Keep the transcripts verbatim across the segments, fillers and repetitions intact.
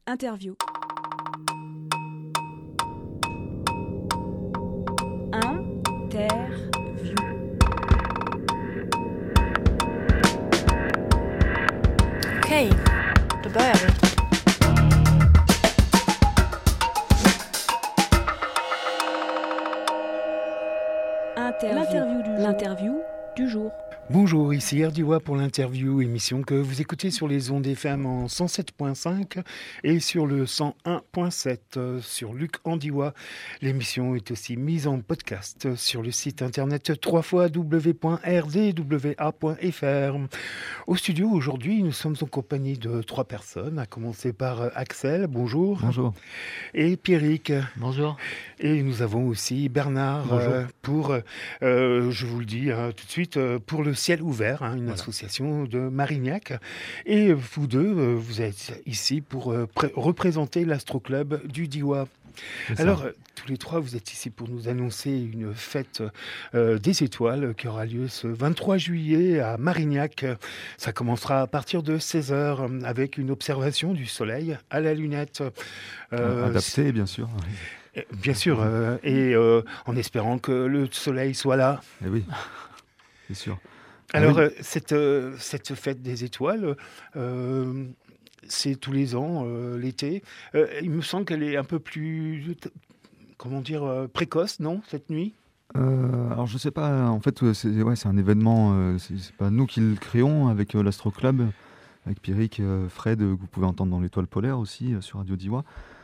Interview. Interview. Okej, då börjar vi. Interview. L'interview du jour. L'interview du jour. Bonjour, ici Erdiwa pour l'interview, émission que vous écoutez sur les ondes F M en cent sept virgule cinq et sur le cent un virgule sept sur Luc Andiwa. L'émission est aussi mise en podcast sur le site internet w w w point r d w a point f r. Au studio aujourd'hui, nous sommes en compagnie de trois personnes, à commencer par Axel, bonjour. Bonjour. Et Pierrick. Bonjour. Et nous avons aussi Bernard euh, pour, euh, je vous le dis hein, tout de suite, euh, pour le Ciel Ouvert, hein, une voilà. association de Marignac. Et vous deux, euh, vous êtes ici pour euh, pré- représenter l'Astro-Club du Diois. Alors, euh, tous les trois, vous êtes ici pour nous annoncer une fête euh, des étoiles qui aura lieu ce vingt-trois juillet à Marignac. Ça commencera à partir de seize heures avec une observation du soleil à la lunette. Euh, Adapté, bien sûr. Bien sûr, euh, et euh, en espérant que le soleil soit là. Eh oui, c'est sûr. Alors, ah oui. euh, cette, euh, cette fête des étoiles, euh, c'est tous les ans, euh, l'été. Euh, il me semble qu'elle est un peu plus, comment dire, euh, précoce, non, cette nuit ? euh, Alors, je ne sais pas. En fait, c'est, ouais, c'est un événement. Euh, c'est, c'est pas nous qui le créons avec euh, l'Astro Club, avec Pierrick, euh, Fred, euh, que vous pouvez entendre dans l'Étoile polaire aussi, euh, sur Radio Diois.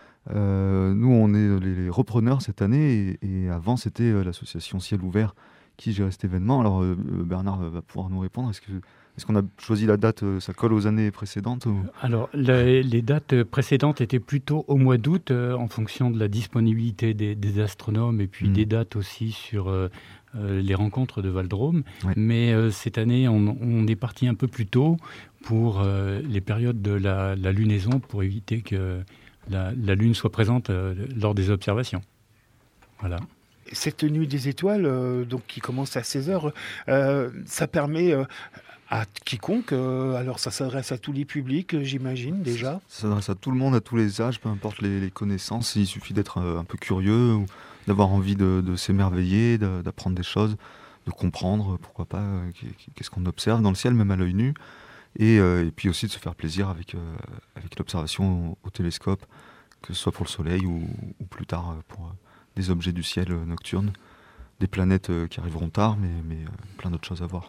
Euh, nous, on est les, les repreneurs cette année, et, et avant, c'était euh, l'association Ciel Ouvert qui gérait cet événement. Alors, euh, Bernard va pouvoir nous répondre. Est-ce, que, est-ce qu'on a choisi la date, euh, ça colle aux années précédentes ou... Alors, les, les dates précédentes étaient plutôt au mois d'août, euh, en fonction de la disponibilité des, des astronomes, et puis mmh. des dates aussi sur euh, euh, les rencontres de Val-d'Rôme. Ouais. Mais euh, cette année, on, on est parti un peu plus tôt pour euh, les périodes de la, la lunaison, pour éviter que la, la Lune soit présente euh, lors des observations. Voilà. Cette nuit des étoiles, euh, donc qui commence à seize heures, euh, ça permet euh, à quiconque, euh, alors ça s'adresse à tous les publics, j'imagine déjà. Ça s'adresse à tout le monde, à tous les âges, peu importe les, les connaissances. Il suffit d'être euh, un peu curieux, ou d'avoir envie de, de s'émerveiller, de, d'apprendre des choses, de comprendre, pourquoi pas, euh, qu'est-ce qu'on observe dans le ciel, même à l'œil nu. Et, euh, et puis aussi de se faire plaisir avec, euh, avec l'observation au, au télescope, que ce soit pour le soleil ou, ou plus tard pour... Euh, des objets du ciel euh, nocturne, des planètes euh, qui arriveront tard, mais, mais euh, plein d'autres choses à voir.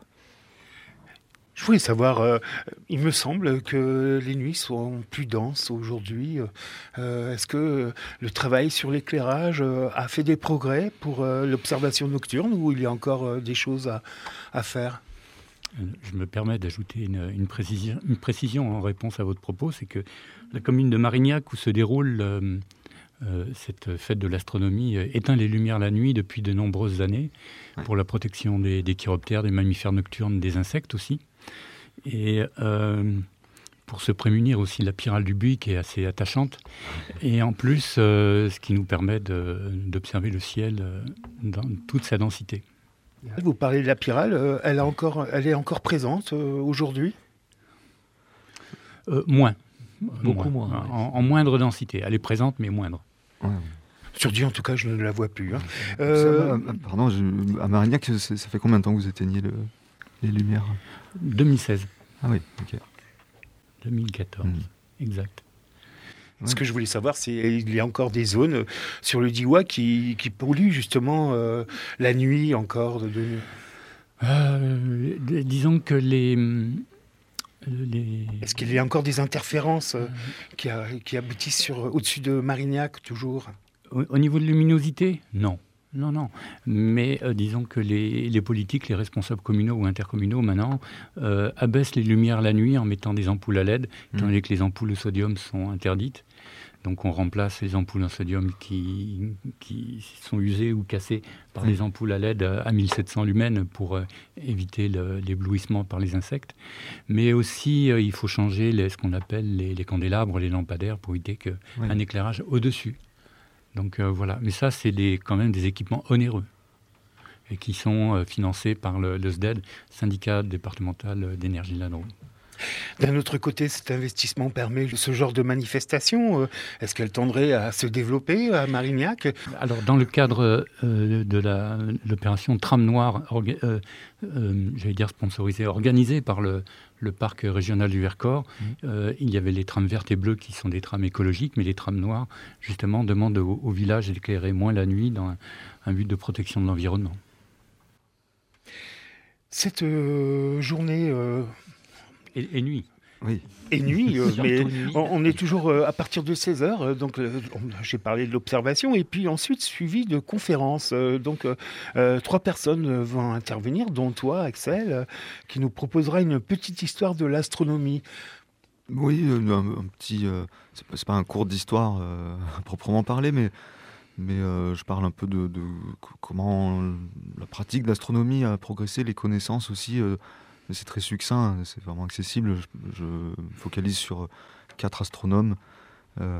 Je voulais savoir, euh, il me semble que les nuits sont plus denses aujourd'hui. Euh, est-ce que le travail sur l'éclairage euh, a fait des progrès pour euh, l'observation nocturne, ou il y a encore euh, des choses à, à faire ? Je me permets d'ajouter une, une, précision, une précision en réponse à votre propos, c'est que la commune de Marignac, où se déroule... Euh, Euh, cette fête de l'astronomie euh, éteint les lumières la nuit depuis de nombreuses années, ouais. pour la protection des, des chiroptères, des mammifères nocturnes, des insectes aussi. Et euh, pour se prémunir aussi de la pyrale du buis qui est assez attachante. Et en plus, euh, ce qui nous permet de, d'observer le ciel euh, dans toute sa densité. Vous parlez de la pyrale, euh, elle, a encore, elle est encore présente euh, aujourd'hui ? euh, Moins. Beaucoup moins. moins en, en moindre densité. Elle est présente, mais moindre. Ouais. Sur Dieu, en tout cas, je ne la vois plus. Hein. Euh... Ça, pardon, je, à Marignac, ça fait combien de temps que vous éteignez le, les lumières ? deux mille seize. Ah oui, ok. deux mille quatorze, mmh. exact. Ce ouais. que je voulais savoir, c'est qu'il y a encore des zones sur le Diois qui, qui polluent justement euh, la nuit encore. De, de... Euh, disons que les... Les... Est-ce qu'il y a encore des interférences euh, qui, a, qui aboutissent sur, au-dessus de Marignac, toujours ? Au, au niveau de luminosité ? Non. Non, non. Mais euh, disons que les, les politiques, les responsables communaux ou intercommunaux, maintenant, euh, abaissent les lumières la nuit en mettant des ampoules à L E D, mmh. étant donné que les ampoules au sodium sont interdites. Donc on remplace les ampoules en sodium qui, qui sont usées ou cassées par des ampoules à L E D à mille sept cents lumens pour euh, éviter le, l'éblouissement par les insectes. Mais aussi, euh, il faut changer les, ce qu'on appelle les, les candélabres, les lampadaires, pour éviter que, oui. un éclairage au-dessus. Donc euh, voilà. Mais ça, c'est des, quand même des équipements onéreux et qui sont euh, financés par le, le S D E D, Syndicat départemental d'énergie de la Drôme. D'un autre côté, cet investissement permet ce genre de manifestation. Est-ce qu'elle tendrait à se développer à Marignac ? Alors, dans le cadre euh, de la, l'opération Tram Noir, orga, euh, euh, j'allais dire sponsorisée, organisée par le, le parc régional du Vercors, mmh. euh, il y avait les trams vertes et bleues qui sont des trams écologiques, mais les trams noirs, justement, demandent au, au village d'éclairer moins la nuit dans un, un but de protection de l'environnement. Cette euh, journée... Euh... Et, et nuit. Oui. Et nuit, euh, mais nuit. On, on est toujours euh, à partir de seize heures, euh, donc euh, j'ai parlé de l'observation, et puis ensuite suivi de conférences. Euh, donc euh, euh, trois personnes vont intervenir, dont toi, Axel, euh, qui nous proposera une petite histoire de l'astronomie. Oui, un, un petit... Euh, c'est, pas, c'est pas un cours d'histoire euh, à proprement parler, mais, mais euh, je parle un peu de, de comment la pratique de l'astronomie a progressé, les connaissances aussi... Euh, Mais c'est très succinct, c'est vraiment accessible. Je, je focalise sur quatre astronomes euh,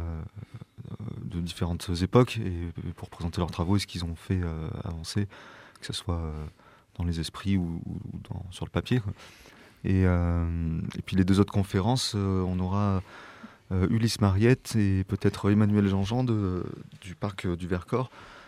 de différentes époques et pour présenter leurs travaux et ce qu'ils ont fait euh, avancer, que ce soit euh, dans les esprits ou, ou dans, sur le papier, quoi. Et, euh, et puis les deux autres conférences, euh, on aura euh, Ulysse Mariette et peut-être Emmanuel Jean-Jean de, du parc du Vercors,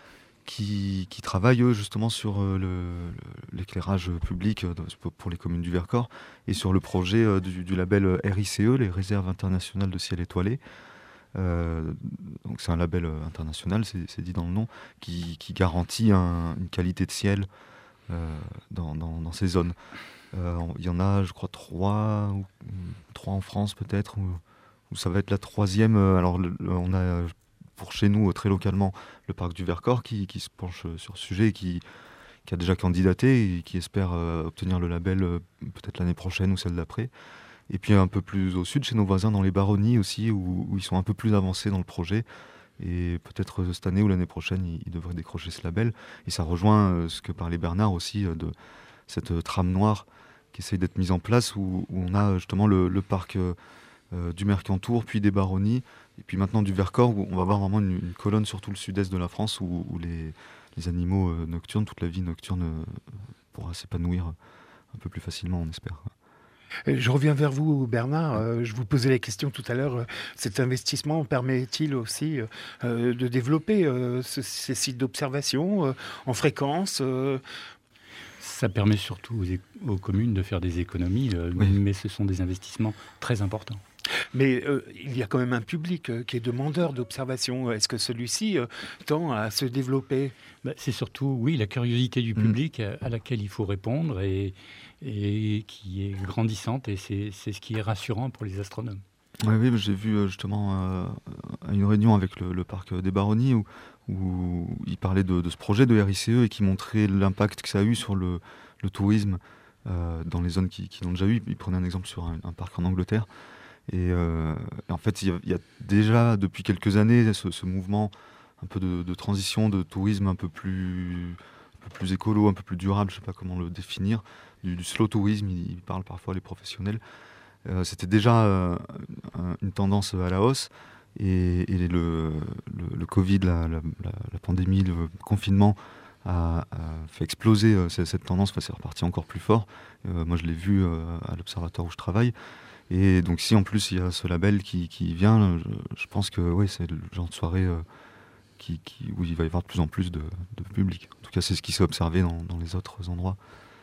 Qui, qui travaillent eux, justement sur euh, le, le, l'éclairage public euh, pour les communes du Vercors et sur le projet euh, du, du label R I C E, les Réserves internationales de ciel étoilé. Euh, donc c'est un label international, c'est, c'est dit dans le nom, qui, qui garantit un, une qualité de ciel euh, dans, dans, dans ces zones. Euh, il y en a, je crois, trois, ou, trois en France peut-être, où, où ça va être la troisième. Alors le, on a... pour chez nous, très localement, le parc du Vercors qui, qui se penche sur ce sujet et qui, qui a déjà candidaté et qui espère euh, obtenir le label euh, peut-être l'année prochaine ou celle d'après. Et puis un peu plus au sud, chez nos voisins, dans les Baronnies aussi, où, où ils sont un peu plus avancés dans le projet. Et peut-être cette année ou l'année prochaine, ils, ils devraient décrocher ce label. Et ça rejoint euh, ce que parlait Bernard aussi, euh, de cette euh, trame noire qui essaye d'être mise en place, où, où on a justement le, le parc euh, euh, du Mercantour, puis des Baronnies, et puis maintenant du Vercors, où on va avoir vraiment une, une colonne sur tout le sud-est de la France, où, où les, les animaux euh, nocturnes, toute la vie nocturne euh, pourra s'épanouir un peu plus facilement, on espère. Je reviens vers vous, Bernard. Euh, je vous posais la question tout à l'heure. Euh, cet investissement permet-il aussi euh, de développer euh, ce, ces sites d'observation euh, en fréquence euh... Ça permet surtout aux, aux communes de faire des économies, euh, oui. mais ce sont des investissements très importants. Mais euh, il y a quand même un public euh, qui est demandeur d'observation. Est-ce que celui-ci euh, tend à se développer ? Bah, c'est surtout, oui, la curiosité du public mmh. à, à laquelle il faut répondre et, et qui est grandissante. Et c'est, c'est ce qui est rassurant pour les astronomes. Oui, oui, j'ai vu justement euh, à une réunion avec le, le parc des Baronnies où, où il parlait de, de ce projet de R I C E et qui montrait l'impact que ça a eu sur le, le tourisme euh, dans les zones qui, qui l'ont déjà eu. Il prenait un exemple sur un, un parc en Angleterre. Et, euh, et en fait, il y, a, il y a déjà depuis quelques années ce, ce mouvement un peu de, de transition, de tourisme un peu plus, un peu plus écolo, un peu plus durable, je ne sais pas comment le définir, du, du slow tourisme, ils il parlent parfois les professionnels. Euh, c'était déjà euh, une tendance à la hausse et, et le, le, le Covid, la, la, la pandémie, le confinement a, a fait exploser euh, cette, cette tendance, enfin, c'est reparti encore plus fort. Euh, moi je l'ai vu euh, à l'observatoire où je travaille. Et donc si en plus il y a ce label qui, qui vient, je, je pense que ouais, c'est le genre de soirée euh, qui, qui, où il va y avoir de plus en plus de, de public. En tout cas c'est ce qui s'est observé dans, dans les autres endroits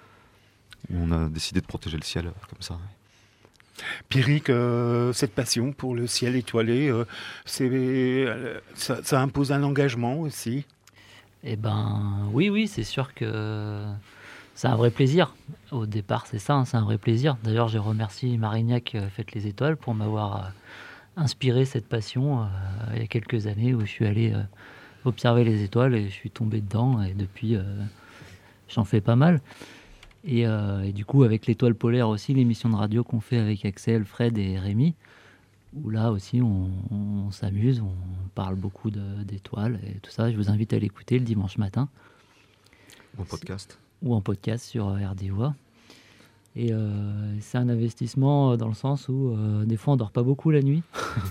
où on a décidé de protéger le ciel comme ça. Ouais. Pierrick, euh, cette passion pour le ciel étoilé, euh, c'est, euh, ça, ça impose un engagement aussi ? Eh ben oui, oui, c'est sûr que... C'est un vrai plaisir. Au départ, c'est ça, hein, c'est un vrai plaisir. D'ailleurs, je remercie Marignac euh, Fête les Étoiles pour m'avoir euh, inspiré cette passion euh, il y a quelques années où je suis allé euh, observer les étoiles et je suis tombé dedans. Et depuis, euh, j'en fais pas mal. Et, euh, et du coup, avec l'Étoile polaire aussi, l'émission de radio qu'on fait avec Axel, Fred et Rémi, où là aussi, on, on s'amuse, on parle beaucoup de, d'étoiles et tout ça. Je vous invite à l'écouter le dimanche matin. Bon podcast. Ou en podcast sur R D O A. Et euh, c'est un investissement dans le sens où euh, des fois on dort pas beaucoup la nuit.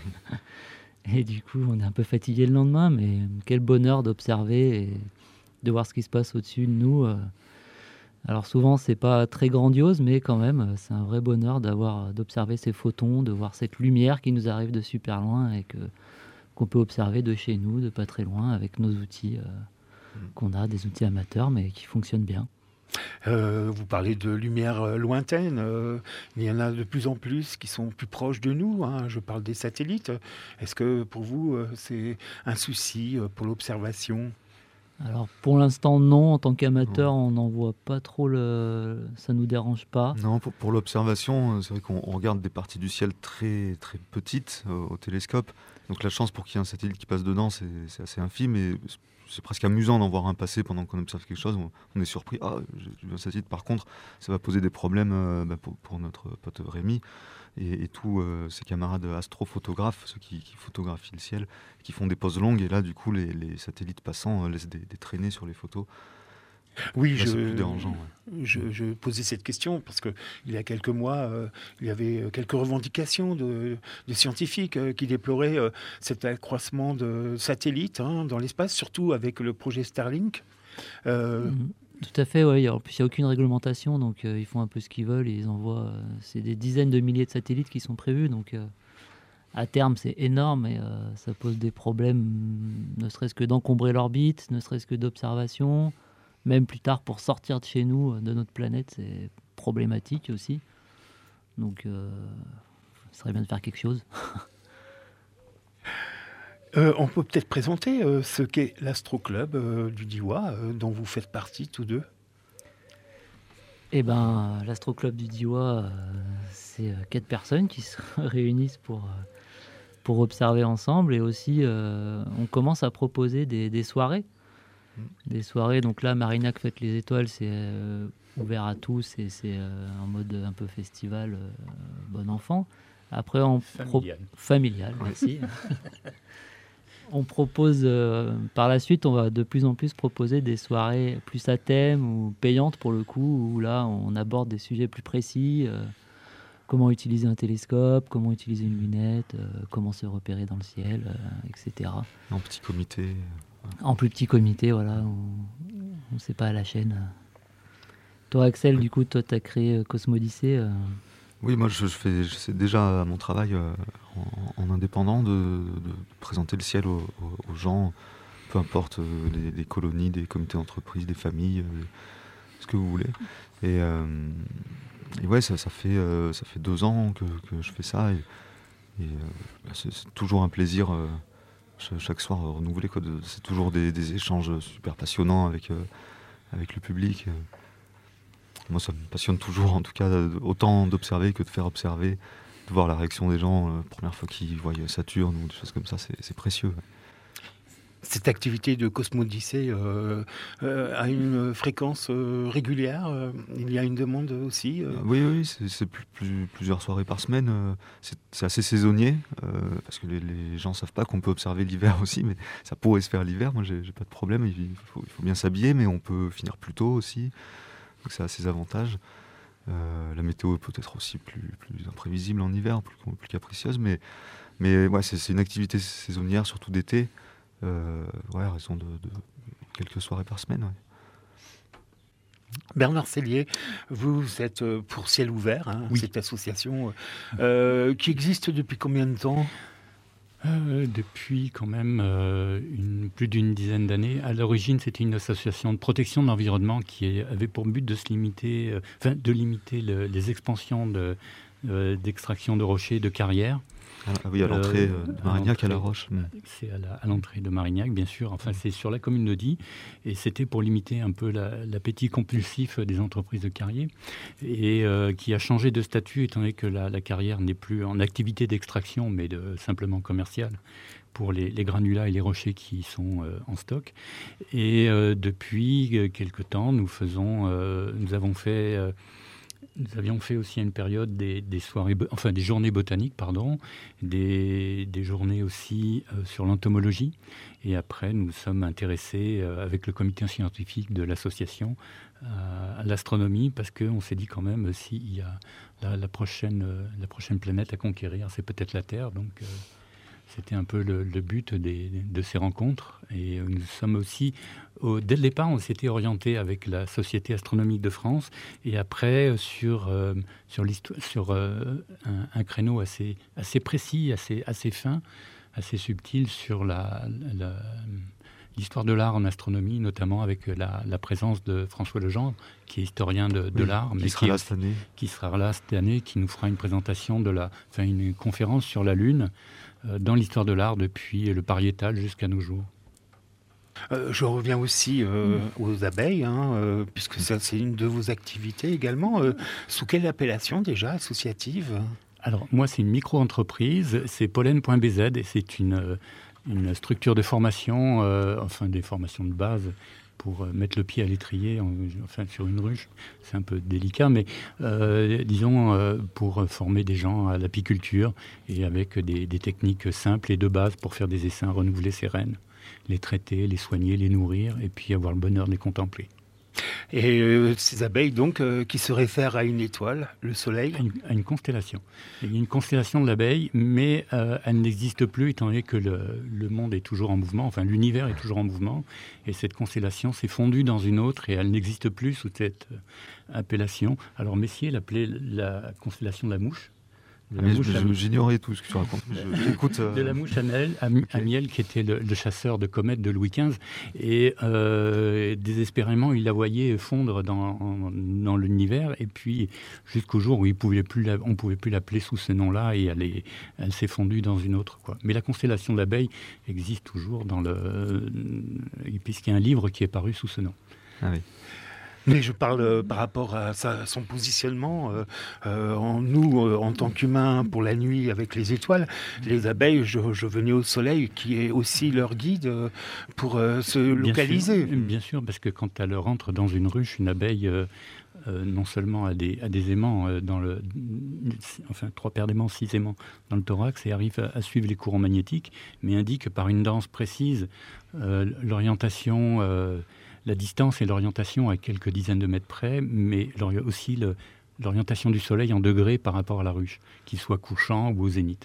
Et du coup on est un peu fatigué le lendemain, mais quel bonheur d'observer et de voir ce qui se passe au-dessus de nous. Euh, Alors souvent, c'est pas très grandiose, mais quand même, c'est un vrai bonheur d'avoir, d'observer ces photons, de voir cette lumière qui nous arrive de super loin et que, qu'on peut observer de chez nous, de pas très loin, avec nos outils euh, mmh. qu'on a, des outils amateurs, mais qui fonctionnent bien. Euh, vous parlez de lumière euh, lointaine, euh, il y en a de plus en plus qui sont plus proches de nous, hein. Je parle des satellites. Est-ce que pour vous, euh, c'est un souci euh, pour l'observation ? Alors pour l'instant non, en tant qu'amateur on n'en voit pas trop, le... ça nous dérange pas. Non, pour, pour l'observation, c'est vrai qu'on regarde des parties du ciel très, très petites euh, au télescope, donc la chance pour qu'il y ait un satellite qui passe dedans c'est, c'est assez infime et c'est presque amusant d'en voir un passer pendant qu'on observe quelque chose, on est surpris, ah j'ai vu un satellite, par contre ça va poser des problèmes euh, bah, pour, pour notre pote Rémi et, et tous euh, ses camarades astrophotographes, ceux qui, qui photographient le ciel, qui font des poses longues et là du coup les, les satellites passants euh, laissent des, des traînées sur les photos. Oui, là, je, c'est plus dérangeant. Ouais. Je, je posais cette question parce qu'il y a quelques mois, euh, il y avait quelques revendications de, de scientifiques euh, qui déploraient euh, cet accroissement de satellites hein, dans l'espace, surtout avec le projet Starlink. Euh... Mmh. Tout à fait, ouais. En plus, il n'y a aucune réglementation, donc euh, ils font un peu ce qu'ils veulent et ils envoient. Euh, c'est des dizaines de milliers de satellites qui sont prévus, donc euh, à terme, c'est énorme et euh, ça pose des problèmes, ne serait-ce que d'encombrer l'orbite, ne serait-ce que d'observation. Même plus tard, pour sortir de chez nous, de notre planète, c'est problématique aussi. Donc, euh, ce serait bien de faire quelque chose. euh, on peut peut-être présenter euh, ce qu'est l'Astro-Club euh, du Diois, euh, dont vous faites partie tous deux. Eh ben, l'Astro-Club du Diois, euh, c'est euh, quatre personnes qui se réunissent pour, euh, pour observer ensemble. Et aussi, euh, on commence à proposer des, des soirées. Des soirées, donc là, Marignac Fête les Étoiles, c'est euh, ouvert à tous et c'est euh, en mode un peu festival, euh, bon enfant. Après, on familial. Pro... familial, merci. On propose, euh, par la suite, on va de plus en plus proposer des soirées plus à thème ou payantes pour le coup, où là, on aborde des sujets plus précis. Euh, comment utiliser un télescope, comment utiliser une lunette, euh, comment se repérer dans le ciel, euh, et cetera. En petit comité. En plus petit comité, voilà, on ne sait pas à la chaîne. Toi, Axel, oui. Du coup, toi, tu as créé Cosmodyssée. Euh... Oui, moi, je, je fais, je sais déjà mon travail euh, en, en indépendant de, de, de présenter le ciel aux, aux, aux gens, peu importe euh, les, les colonies, des comités d'entreprise, des familles, euh, ce que vous voulez. Et, euh, et ouais, ça, ça, fait, euh, ça fait deux ans que, que je fais ça. Et, et euh, c'est, c'est toujours un plaisir. Euh, chaque soir renouvelé, quoi. C'est toujours des, des échanges super passionnants avec, euh, avec le public. Moi, ça me passionne toujours, en tout cas, autant d'observer que de faire observer, de voir la réaction des gens, la euh, première fois qu'ils voient Saturne ou des choses comme ça, c'est, c'est précieux. Cette activité de Cosmodyssée euh, euh, a une fréquence euh, régulière. Euh, il y a une demande aussi. Euh... Oui, oui, c'est, c'est plus, plus, plusieurs soirées par semaine. Euh, c'est, c'est assez saisonnier euh, parce que les, les gens ne savent pas qu'on peut observer l'hiver aussi, mais ça pourrait se faire l'hiver. Moi, j'ai, j'ai pas de problème. Il faut, il faut bien s'habiller, mais on peut finir plus tôt aussi. Donc, ça a ses avantages. Euh, la météo peut être aussi plus, plus imprévisible en hiver, plus, plus capricieuse, mais, mais ouais, c'est, c'est une activité saisonnière, surtout d'été. Euh, ouais, à raison de, de quelques soirées par semaine. Ouais. Bernard Sellier, vous êtes pour Ciel Ouvert, hein, oui. Cette association euh, qui existe depuis combien de temps ? euh, Depuis quand même euh, une, plus d'une dizaine d'années. À l'origine, c'était une association de protection de l'environnement qui avait pour but de se limiter, euh, enfin, de limiter le, les expansions de, euh, d'extraction de rochers, de carrières. Ah oui, à l'entrée euh, de Marignac à, à La Roche. C'est à, la, à l'entrée de Marignac, bien sûr. Enfin, c'est sur la commune de Die. Et c'était pour limiter un peu la, l'appétit compulsif des entreprises de carrière. Et euh, qui a changé de statut, étant donné que la, la carrière n'est plus en activité d'extraction, mais de, simplement commerciale, pour les, les granulats et les rochers qui sont euh, en stock. Et euh, depuis euh, quelque temps, nous, faisons, euh, nous avons fait... Euh, Nous avions fait aussi à une période des, des soirées, enfin des journées botaniques, pardon, des, des journées aussi euh, sur l'entomologie. Et après, nous sommes intéressés euh, avec le comité scientifique de l'association euh, à l'astronomie, parce qu'on s'est dit quand même s'il y a la, la, prochaine, euh, la prochaine planète à conquérir, c'est peut-être la Terre. Donc, euh, C'était un peu le, le but des, de ces rencontres. Et nous sommes aussi, au, dès le départ, on s'était orienté avec la Société astronomique de France et après sur, euh, sur, sur euh, un, un créneau assez, assez précis, assez, assez fin, assez subtil sur la, la, l'histoire de l'art en astronomie, notamment avec la, la présence de François Legendre, qui est historien de, de oui, l'art, mais qui sera, qui, là est, cette année. qui sera là cette année, qui nous fera une présentation de la, enfin une conférence sur la Lune euh, dans l'histoire de l'art depuis le pariétal jusqu'à nos jours. Euh, je reviens aussi euh, mmh. aux abeilles, hein, euh, puisque ça, c'est une de vos activités également. Euh, sous quelle appellation déjà associative ? Alors moi, c'est une micro-entreprise, c'est pollen point b z et c'est une, une structure de formation, euh, enfin des formations de base pour mettre le pied à l'étrier, enfin sur une ruche, c'est un peu délicat, mais euh, disons euh, pour former des gens à l'apiculture et avec des, des techniques simples et de base pour faire des essaims, renouveler ses reines, les traiter, les soigner, les nourrir et puis avoir le bonheur de les contempler. Et euh, ces abeilles, donc, euh, qui se réfèrent à une étoile, le Soleil ? À une, à une constellation. Il y a une constellation de l'abeille, mais euh, elle n'existe plus étant donné que le, le monde est toujours en mouvement, enfin l'univers est toujours en mouvement, et cette constellation s'est fondue dans une autre, et elle n'existe plus sous cette euh, appellation. Alors Messier l'appelait la constellation de la mouche. De la mouche, je, j'ignorais tout ce que tu racontes. Je, j'écoute, euh... De la mouche à miel, à, okay. à miel qui était le, le chasseur de comètes de Louis quinze. Et euh, désespérément, il la voyait fondre dans, dans l'univers. Et puis, jusqu'au jour où il pouvait plus la, on ne pouvait plus l'appeler sous ce nom-là. Et elle, est, elle s'est fondue dans une autre, quoi. Mais la constellation de l'abeille existe toujours, dans le, puisqu'il y a un livre qui est paru sous ce nom. Ah oui. Mais je parle euh, par rapport à sa, son positionnement, euh, euh, en nous, euh, en tant qu'humains, pour la nuit avec les étoiles. Les abeilles, je, je venais au soleil, qui est aussi leur guide euh, pour euh, se localiser. Bien sûr, bien sûr, parce que quand elle rentre dans une ruche, une abeille, euh, euh, non seulement a des, a des aimants, euh, dans le, enfin trois paires d'aimants, six aimants dans le thorax, et arrive à, à suivre les courants magnétiques, mais indique par une danse précise euh, l'orientation... Euh, la distance et l'orientation à quelques dizaines de mètres près, mais aussi le, l'orientation du soleil en degrés par rapport à la ruche, qu'il soit couchant ou au zénith.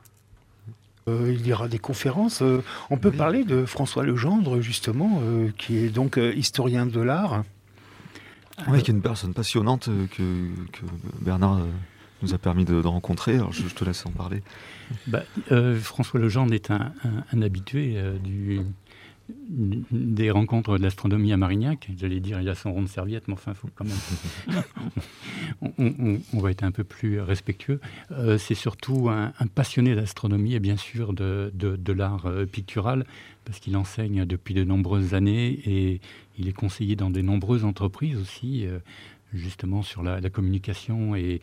Euh, il y aura des conférences. Euh, on peut oui. parler de François Legendre, justement, euh, qui est donc euh, historien de l'art. Oui, qui est une personne passionnante euh, que, que Bernard euh, nous a permis de, de rencontrer. Alors je, je te laisse en parler. Bah, euh, François Legendre est un, un, un habitué euh, du... des rencontres de l'astronomie à Marignac. J'allais dire, il a son rond de serviette, mais enfin, il faut quand même... on, on, on va être un peu plus respectueux. Euh, c'est surtout un, un passionné d'astronomie et bien sûr de, de, de l'art euh, pictural, parce qu'il enseigne depuis de nombreuses années et il est conseiller dans de nombreuses entreprises aussi, euh, justement sur la, la communication et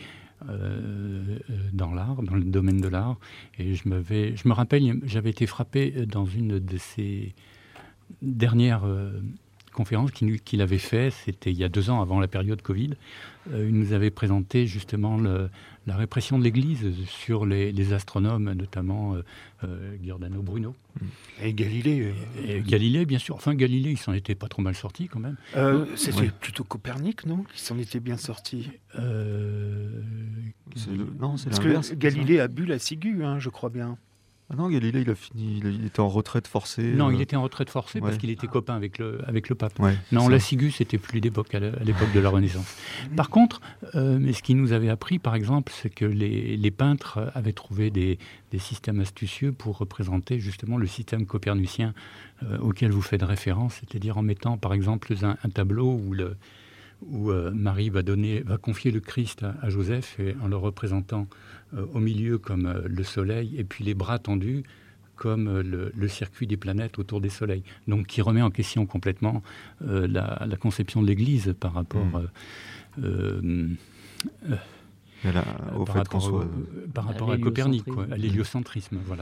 Euh, dans l'art, dans le domaine de l'art. Et je, m'avais, je me rappelle, j'avais été frappé dans une de ces dernières euh, conférences qu'il, qu'il avait fait, c'était il y a deux ans avant la période Covid. Euh, il nous avait présenté justement le, la répression de l'Église sur les, les astronomes, notamment euh, euh, Giordano Bruno. Et Galilée. Euh... Et, et Galilée, bien sûr. Enfin, Galilée, il s'en était pas trop mal sorti quand même. Euh, c'était ouais. plutôt Copernic, non ? Qui s'en était bien sorti. Euh... C'est le... Non, c'est Parce l'inverse. Que Galilée a bu la ciguë, hein, je crois bien. Ah non, Galilée, il a fini, il était en retraite forcée. Non, euh... il était en retraite forcée ouais. parce qu'il était copain avec le, avec le pape. Ouais, non, la ciguë, c'était plus d'époque, à l'époque de la Renaissance. Par contre, euh, mais ce qui nous avait appris, par exemple, c'est que les, les peintres avaient trouvé des, des systèmes astucieux pour représenter justement le système copernicien euh, auquel vous faites référence, c'est-à-dire en mettant, par exemple, un, un tableau où le... où euh, Marie va, donner, va confier le Christ à, à Joseph et en le représentant euh, au milieu comme euh, le soleil et puis les bras tendus comme euh, le, le circuit des planètes autour des soleils. Donc qui remet en question complètement euh, la, la conception de l'Église par rapport, mmh. euh, euh, là, au par fait rapport, soit... au, par rapport à, à Copernic, quoi, à l'héliocentrisme. Voilà.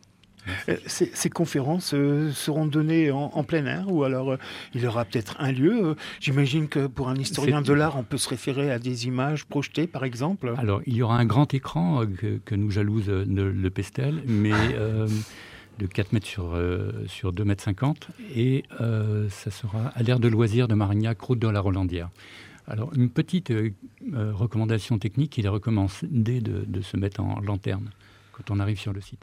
Ces, ces conférences euh, seront données en, en plein air ou alors euh, il y aura peut-être un lieu. Euh, j'imagine que pour un historien C'est... de l'art, on peut se référer à des images projetées, par exemple. Alors, il y aura un grand écran euh, que, que nous jalouse euh, le, le Pestel, mais euh, de quatre mètres sur, euh, sur deux mètres cinquante. Et euh, ça sera à l'aire de loisirs de Marignac, route de la Rolandière. Alors, une petite euh, euh, recommandation technique, il est recommandé de, de se mettre en lanterne quand on arrive sur le site.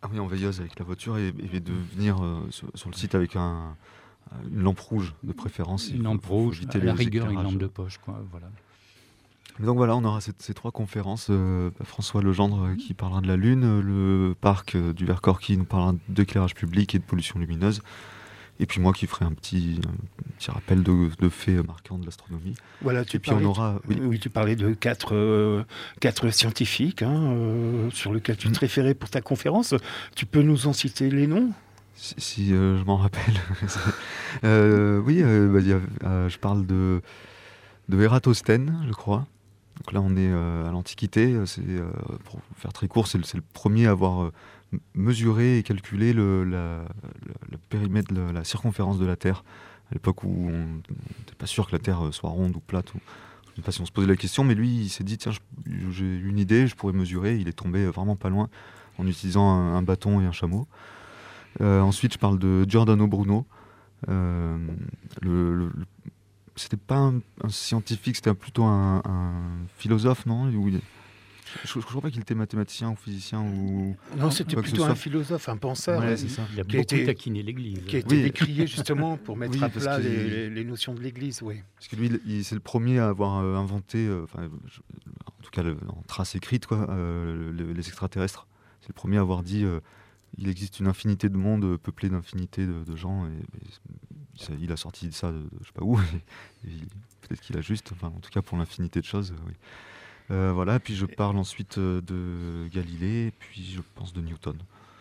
Ah oui, en veilleuse avec la voiture et, et de venir euh, sur, sur le site avec un, une lampe rouge de préférence. Une lampe rouge, à la rigueur une lampe de poche, quoi, voilà. Mais donc voilà, on aura ces, ces trois conférences. Euh, François Legendre euh, qui parlera de la Lune, le parc euh, du Vercors qui nous parlera d'éclairage public et de pollution lumineuse, et puis moi qui ferai un petit, un petit rappel de, de faits marquants de l'astronomie. Voilà, tu et puis parlais, on aura, oui. oui, tu parlais de quatre, euh, quatre scientifiques hein, euh, sur lesquels tu te référais pour ta conférence. Tu peux nous en citer les noms ? Si, si euh, je m'en rappelle. euh, oui, euh, bah, y a, euh, je parle de, de Ératosthène, je crois. Donc là, on est euh, à l'Antiquité. C'est, euh, pour faire très court, c'est le, c'est le premier à avoir euh, mesuré et calculé le, la, le, le périmètre, le, la circonférence de la Terre. À l'époque où on n'était pas sûr que la Terre soit ronde ou plate. Ou, je ne sais pas si on se posait la question, mais lui, il s'est dit, tiens, je, j'ai une idée, je pourrais mesurer. Il est tombé vraiment pas loin en utilisant un, un bâton et un chameau. Euh, ensuite, je parle de Giordano Bruno. Euh, le, le, c'était pas un, un scientifique, c'était plutôt un, un philosophe, non ? Où il, je ne crois pas qu'il était mathématicien ou physicien ou. Non, c'était plutôt un philosophe, un penseur. Ouais, hein, c'est ça. Il a qui beaucoup été, taquiné l'Église. Qui a été oui. décrié justement pour mettre oui, à plat qu'il... les, les, les notions de l'Église. Oui. Parce que lui, il, c'est le premier à avoir euh, inventé, euh, je, en tout cas le, en trace écrite, quoi, euh, le, les extraterrestres. C'est le premier à avoir dit. Euh, Il existe une infinité de mondes peuplés d'infinité de, de gens et, et ça, il a sorti ça de, de je sais pas où et, et peut-être qu'il a juste, enfin en tout cas pour l'infinité de choses, oui. Euh, voilà, puis je parle ensuite de Galilée, puis je pense de Newton.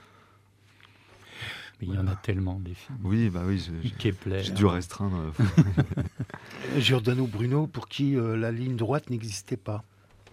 Mais il y en a tellement des films. Oui, bah oui, j'ai, Kepler. J'ai dû restreindre. Giordano Bruno, pour qui euh, la ligne droite n'existait pas.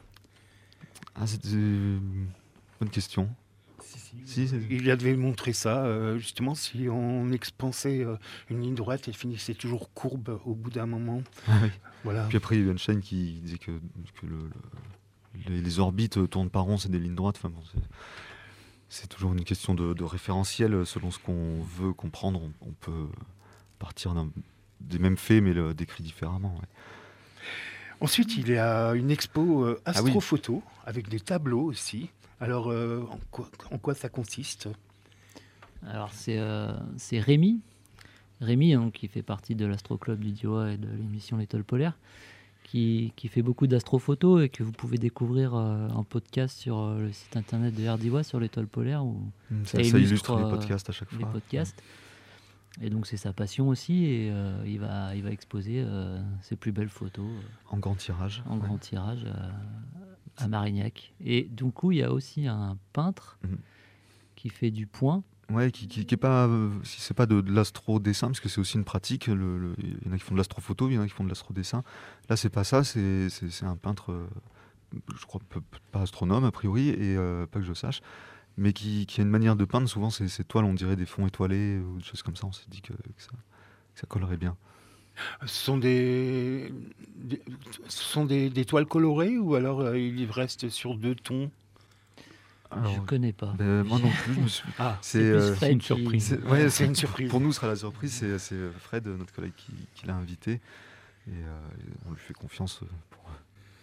Ah, c'est une bonne question. Si, si. Il avait montré ça, euh, justement, si on expansait euh, une ligne droite, elle finissait toujours courbe au bout d'un moment. Ah oui. Voilà. Puis après, il y a eu Einstein qui disait que, que le, le, les, les orbites tournent pas rond, c'est des lignes droites. Enfin, bon, c'est, c'est toujours une question de, de référentiel. Selon ce qu'on veut comprendre, on, on peut partir d'un, des mêmes faits, mais le décrit différemment. Ouais. Ensuite, il y a une expo euh, astrophoto, ah oui. avec des tableaux aussi. Alors, euh, en, quoi, en quoi ça consiste ? Alors, c'est, euh, c'est Rémi, Rémi hein, qui fait partie de l'Astro-Club du Diois et de l'émission L'Étoile Polaire, qui, qui fait beaucoup d'astrophotos et que vous pouvez découvrir euh, en podcast sur euh, le site internet de R D I W A sur L'Étoile Polaire. Où ça, ça illustre, illustre les podcasts à chaque les fois. Podcasts. Et donc, c'est sa passion aussi et euh, il, va, il va exposer euh, ses plus belles photos. Euh, en grand tirage. En ouais. grand tirage. Euh, à Marignac. Et du coup, il y a aussi un peintre mmh. qui fait du point. Ouais, qui, qui, qui est pas, euh, si c'est pas de, de l'astro-dessin, parce que c'est aussi une pratique. Le, le, il y en a qui font de l'astrophoto, il y en a qui font de l'astro-dessin. Là, c'est pas ça, c'est, c'est, c'est un peintre, euh, je crois, peu, pas astronome a priori, et euh, pas que je sache, mais qui, qui a une manière de peindre. Souvent, ces, ces toiles, on dirait des fonds étoilés ou des choses comme ça. On s'est dit que, que, ça, que ça collerait bien. Ce sont des, des, ce sont des, des toiles colorées ou alors euh, il reste sur deux tons ? Alors, je ne connais pas. Ben, moi non plus. Je me suis... ah, c'est, c'est, euh, c'est une surprise. C'est, ouais, c'est une surprise. Pour nous, ce sera la surprise. C'est, c'est Fred, notre collègue, qui, qui l'a invité. Et euh, on lui fait confiance pour,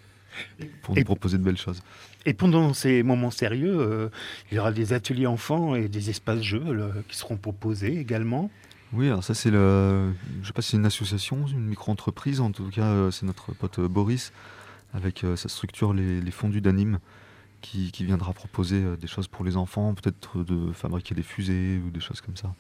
pour nous et, proposer de belles choses. Et pendant ces moments sérieux, euh, il y aura des ateliers enfants et des espaces jeux là, qui seront proposés également. Oui, alors ça c'est le, je sais pas si c'est une association, une micro-entreprise, en tout cas euh, c'est notre pote euh, Boris avec euh, sa structure les, les fondus d'anime qui, qui viendra proposer euh, des choses pour les enfants, peut-être de fabriquer des fusées ou des choses comme ça.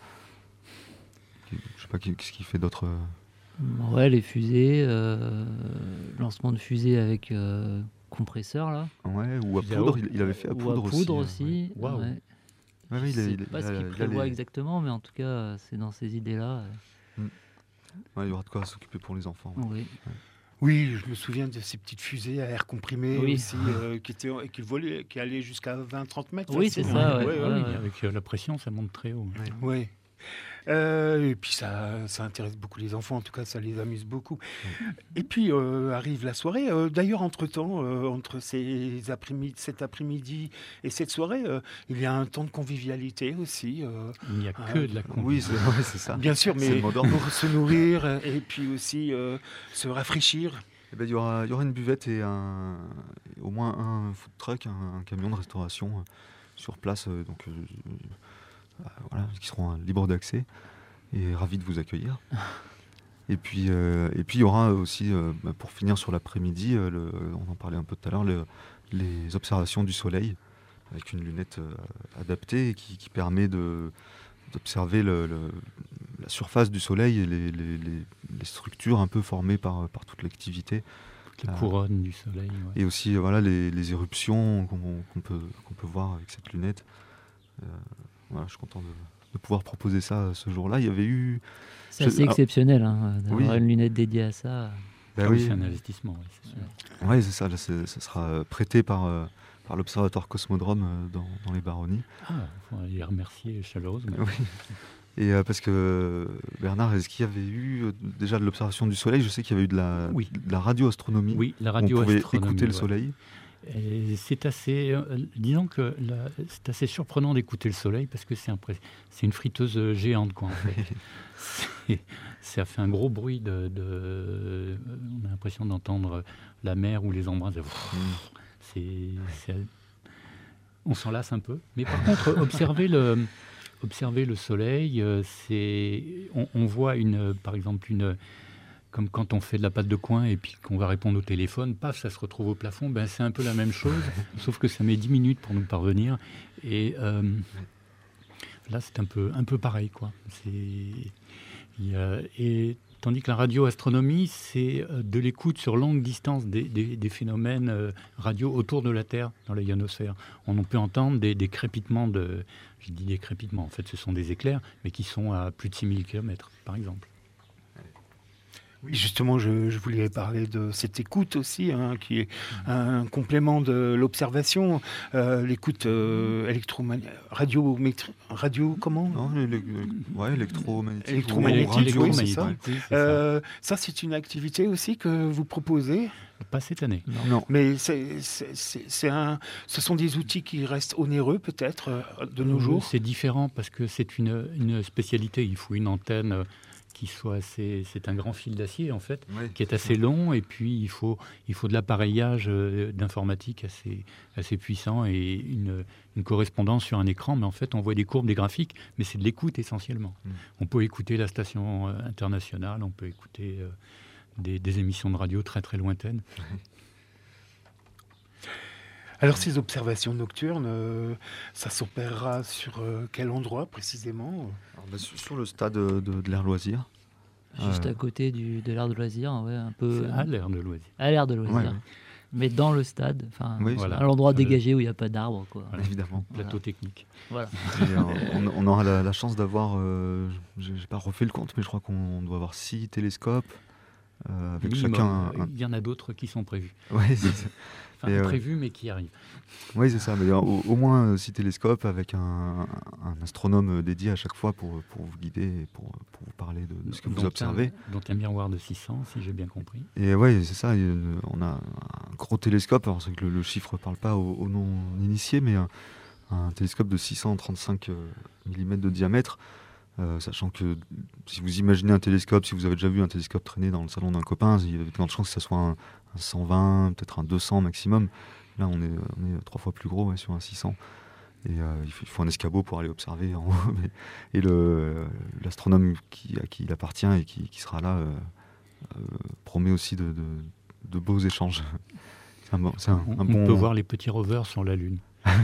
Je sais pas qu'est-ce qu'il fait d'autre. Euh... Ouais, les fusées, euh, lancement de fusées avec euh, compresseur là. Ouais, ou à poudre, il, il avait fait à poudre aussi. Ou à poudre aussi. aussi. Ouais. Wow. Ouais. Ouais, oui, je ne sais il, pas il, ce qu'il il, prévoit les... exactement, mais en tout cas, c'est dans ces idées-là. Mm. Ouais, il y aura de quoi s'occuper pour les enfants. Ouais. Oui. Ouais. Oui, je me souviens de ces petites fusées à air comprimé oui. aussi, euh, qui, étaient, qui, volaient, qui allaient jusqu'à vingt à trente mètres. Oui, c'est ça. Ouais. Ouais, ouais, ouais, ouais. Avec la pression, ça monte très haut. Oui. Ouais. Euh, et puis ça, ça intéresse beaucoup les enfants, en tout cas ça les amuse beaucoup. Mmh. Et puis euh, arrive la soirée. Euh, d'ailleurs, entre-temps, euh, entre ces après-midi, cet après-midi et cette soirée, euh, il y a un temps de convivialité aussi. Euh, il n'y a que de la convivialité. Oui, c'est, ouais, c'est ça. Bien sûr, mais pour se nourrir et puis aussi euh, se rafraîchir. Eh ben, il y aura, il y aura une buvette et un, au moins un food truck, un, un camion de restauration sur place, euh, donc, euh, euh, voilà, qui seront euh, libres d'accès et ravis de vous accueillir. Et puis, euh, et puis il y aura aussi, euh, bah, pour finir sur l'après-midi, euh, le, on en parlait un peu tout à l'heure, le, les observations du soleil avec une lunette euh, adaptée qui, qui permet de, d'observer le, le, la surface du soleil et les, les, les, les structures un peu formées par, par toute l'activité. La couronne euh, du soleil. Ouais. Et aussi euh, voilà, les, les éruptions qu'on, qu'on, peut, qu'on peut voir avec cette lunette. Euh, voilà, je suis content de, de pouvoir proposer ça ce jour-là. Il y avait eu... C'est assez alors, exceptionnel hein, d'avoir oui. une lunette dédiée à ça. Ben ah oui, oui, c'est un investissement, oui, c'est sûr. Oui, c'est ça. Là, c'est, ça sera prêté par, euh, par l'Observatoire Cosmodrome euh, dans, dans les Baronnies. Ah, il faut les remercier chaleureusement. Oui. Et euh, parce que, Bernard, est-ce qu'il y avait eu euh, déjà de l'observation du soleil? Je sais qu'il y avait eu de la, oui. de la radioastronomie. Oui, la radioastronomie. On pouvait écouter le ouais. soleil. Et c'est assez, euh, disons que la, c'est assez surprenant d'écouter le soleil parce que c'est, un, c'est une friteuse géante, quoi, en fait. c'est, ça fait un gros bruit de, de, on a l'impression d'entendre la mer ou les embruns. C'est, c'est, on s'en lasse un peu. Mais par contre, observer le, observer le soleil, c'est, on, on voit une, par exemple une comme quand on fait de la pâte de coin et puis qu'on va répondre au téléphone, paf, ça se retrouve au plafond, ben c'est un peu la même chose, sauf que ça met dix minutes pour nous parvenir. Et euh, là, c'est un peu, un peu pareil, quoi. C'est, il y a, et tandis que la radioastronomie, c'est de l'écoute sur longue distance des, des, des phénomènes radio autour de la Terre, dans la ionosphère. On peut entendre des, des crépitements, de, je dis des crépitements, en fait ce sont des éclairs, mais qui sont à plus de six mille kilomètres, par exemple. Oui, justement, je, je voulais parler de cette écoute aussi, hein, qui est un complément de l'observation. Euh, l'écoute euh, électromagnétique, radio, radio, comment Non, le, le, ouais, électromagnétique. Électromagnétique, oui, c'est ça. Oui, c'est euh, ça, c'est une activité aussi que vous proposez. Pas cette année. Non. non. Mais c'est, c'est, c'est, c'est un, ce sont des outils qui restent onéreux, peut-être, de nos euh, jours. C'est différent parce que c'est une, une spécialité. Il faut une antenne qui soit assez, c'est un grand fil d'acier en fait, oui, qui est assez ça. long, et puis il faut, il faut de l'appareillage euh, d'informatique assez, assez puissant et une, une correspondance sur un écran, mais en fait on voit des courbes, des graphiques, mais c'est de l'écoute essentiellement. Mm. On peut écouter la station euh, internationale, on peut écouter euh, des, des émissions de radio très très lointaines. Oui. Alors ces observations nocturnes, euh, ça s'opérera sur euh, quel endroit précisément? Alors, bah, sur, sur le stade de, de, de l'aire loisir. Juste euh... à côté du, de l'aire de loisir, ouais, un peu. C'est à l'aire de loisir. À l'aire de loisir. Ouais, ouais. Mais dans le stade, enfin, oui, voilà. à l'endroit dégagé où il n'y a pas d'arbres, quoi. Voilà, évidemment. Plateau voilà. technique. Voilà. Et, euh, on, on aura la, la chance d'avoir, euh, j'ai, j'ai pas refait le compte, mais je crois qu'on doit avoir six télescopes. Euh, avec oui, chacun un... un... Il y en a d'autres qui sont prévus. Oui, c'est ça. Enfin, et, prévus, euh... mais qui arrivent. Oui, c'est ça. Mais au, au moins six télescopes avec un, un astronome dédié à chaque fois pour, pour vous guider et pour, pour vous parler de, de ce que dont vous observez. Un, dont un miroir de six cents, si j'ai bien compris. Et oui, c'est ça. Une, on a un gros télescope. Alors, c'est que le, le chiffre ne parle pas aux, aux non-initiés, mais un, un télescope de six cent trente-cinq millimètres de diamètre. Euh, sachant que si vous imaginez un télescope, si vous avez déjà vu un télescope traîner dans le salon d'un copain, il y a de grandes chances que ça soit un, un cent vingt, peut-être un deux cents maximum. Là, on est, on est trois fois plus gros, ouais, sur un six cents. Et euh, il, faut, il faut un escabeau pour aller observer en haut. Mais, et le, l'astronome qui, à qui il appartient et qui, qui sera là euh, euh, promet aussi de, de, de beaux échanges. C'est un, c'est un, on, un bon... on peut voir les petits rovers sur la Lune.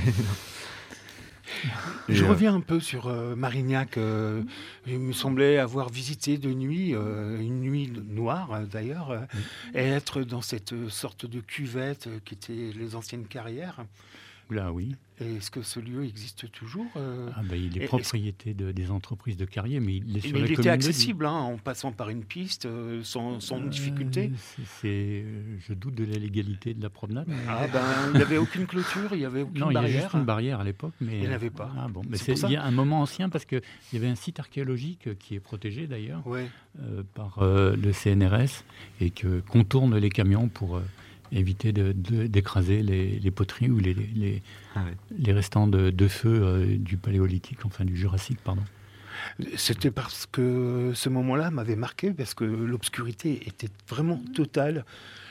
Je euh... reviens un peu sur euh, Marignac. Euh, il me semblait avoir visité de nuit, euh, une nuit noire euh, d'ailleurs, euh, oui. et être dans cette sorte de cuvette euh, qui était les anciennes carrières. Là, oui. Et est-ce que ce lieu existe toujours euh, ah ben, il est propriété de, des entreprises de carrière, mais il est sur mais la il commune était accessible, hein, en passant par une piste, euh, sans, sans euh, difficulté. C'est, c'est, je doute de la légalité de la promenade. Mais... Ah ben, il n'y avait aucune clôture, il n'y avait aucune non, barrière. Non, il y a juste une barrière à l'époque, mais il n'y en avait pas. Ah bon, mais c'est c'est, il y a un moment ancien parce que il y avait un site archéologique qui est protégé d'ailleurs ouais. euh, par euh, le C N R S et que contournent les camions pour euh, éviter de, de, d'écraser les, les poteries ou les, les, ah ouais. les restants de, de feu euh, du paléolithique, enfin du jurassique, pardon. C'était parce que ce moment-là m'avait marqué, parce que l'obscurité était vraiment totale.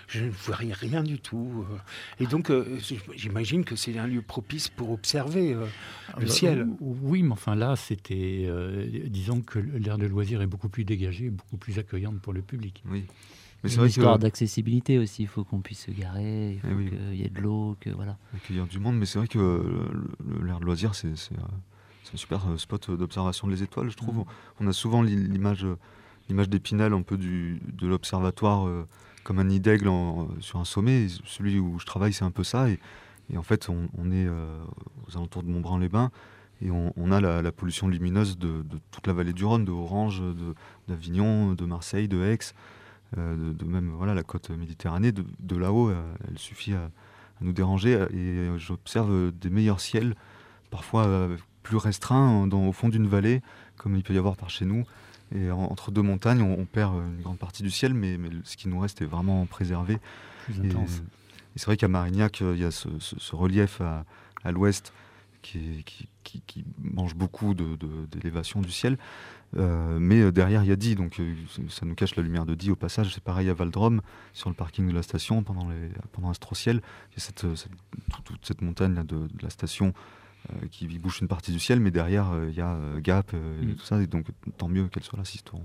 je ne voyais rien du tout. Et donc, euh, j'imagine que c'est un lieu propice pour observer euh, le Alors, ciel. Oui, mais enfin là, c'était, euh, disons que l'aire de loisirs est beaucoup plus dégagée, beaucoup plus accueillante pour le public. Oui. Mais c'est c'est vrai une histoire que d'accessibilité aussi. Il faut qu'on puisse se garer, il faut Eh oui. qu'il y ait de l'eau, que voilà. accueillir du monde, mais c'est vrai que le- le- l'aire de loisirs, c'est c'est, euh, c'est un super euh, spot d'observation des étoiles, je trouve. Mhm. On a souvent l'i- l'image euh, l'image d'Épinal, un peu du, de l'observatoire, euh, comme un nid d'aigle en- sur un sommet. Et celui où je travaille, c'est un peu ça. Et, et en fait, on, on est euh, aux alentours de Montbrun-les-Bains, et on, on a la, la pollution lumineuse de, de toute la vallée du Rhône, de Orange, de- d'Avignon, de Marseille, de Aix, euh, de, de même voilà, la côte méditerranée. De, de là-haut, euh, elle suffit à, à nous déranger. Et j'observe des meilleurs ciels, parfois euh, plus restreints, dans, au fond d'une vallée, comme il peut y avoir par chez nous. Et en- entre deux montagnes, on, on perd une grande partie du ciel, mais, mais ce qui nous reste est vraiment préservé. Plus Et, intense. et c'est vrai qu'à Marignac, euh, il y a ce, ce- ce relief à, à l'ouest qui, est- qui- qui- qui mange beaucoup de- de- d'élévation du ciel. Euh, mais euh, derrière, il y a Die, donc euh, ça nous cache la lumière de Die au passage. C'est pareil à Val-de-Rome, sur le parking de la station, pendant, les, pendant Astrociel. Il y a cette, euh, cette- toute, toute cette montagne là, de, de la station euh, qui bouche une partie du ciel, mais derrière, euh, il y a euh, Gap euh, et Mm. tout ça. Et donc, tant mieux qu'elle soit là, si c'est